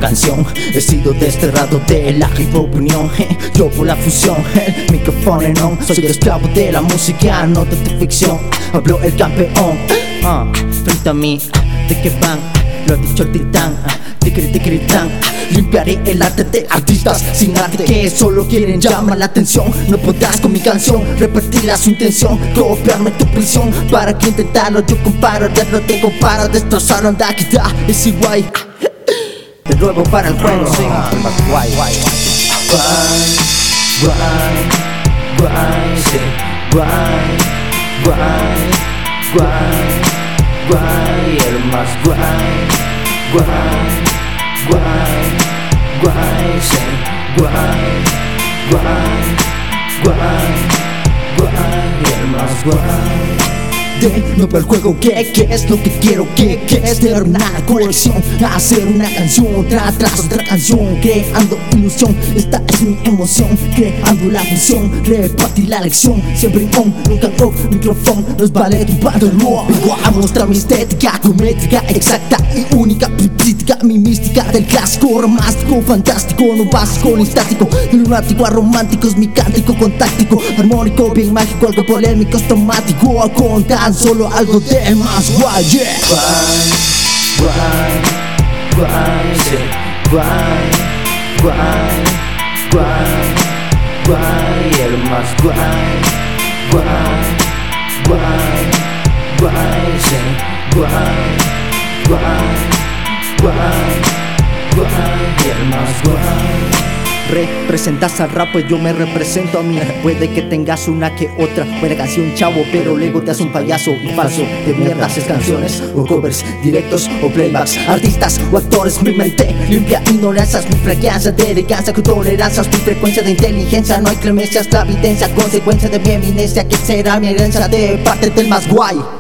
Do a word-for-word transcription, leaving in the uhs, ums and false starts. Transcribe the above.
canción. He sido desterrado de la hip hop unión, eh. Yo por la fusión, el micrófono en on. Soy el esclavo de la música, no de tu ficción. Hablo el campeón, uh, frente a mí, ¿de qué van? Lo ha dicho el titán, uh, ticri ticri tan. Limpiaré el arte de artistas sin arte que solo quieren llamar la atención. No podrás con mi canción repetir a su intención, copiarme tu prisión. ¿Para que intentarlo? Yo comparo, ya no te comparo. Destrozaron la guitarra, es igual. De nuevo para el juego, sí. Guay, guay, guay, guay, guay, sí. Guay, guay, guay, guay, el más guay, guay, guay, guay, sí. Guay, guay, guay, guay, el más guay. De nuevo el juego, ¿qué, qué es lo que quiero? ¿Qué, qué es? Terminar la colección, hacer una canción, otra tras otra canción, creando ilusión. Esta es mi emoción, creando la función, repartir la lección. Siempre on, nunca off, micrófono, nos vale tu pantalón. Vengo a mostrar mi estética, tu métrica exacta y única, crítica, mi mística del clásico, romántico, fantástico, no básico ni estático, de lunático a romántico es mi cántico contáctico, armónico, bien mágico, algo polémico, automático, a contar solo algo de más guay, yeah. Guay, guay, guay, sí. Guay, guay, guay, guay, el más guay. Guay, guay, guay, sí. Guay, guay, guay, guay, el más guay. Representas al rap, pues yo me represento a mí. Puede que tengas una que otra buena canción, chavo, pero luego te haces un payaso y falso de mierda. Haces canciones o covers, directos o playbacks, artistas o actores. Mi mente limpia ignorancias, mi fragancia de elegancia con tolerancias, mi frecuencia de inteligencia. No hay clemencias, la evidencia, consecuencia de mi eminencia, que será mi herencia de parte del más guay.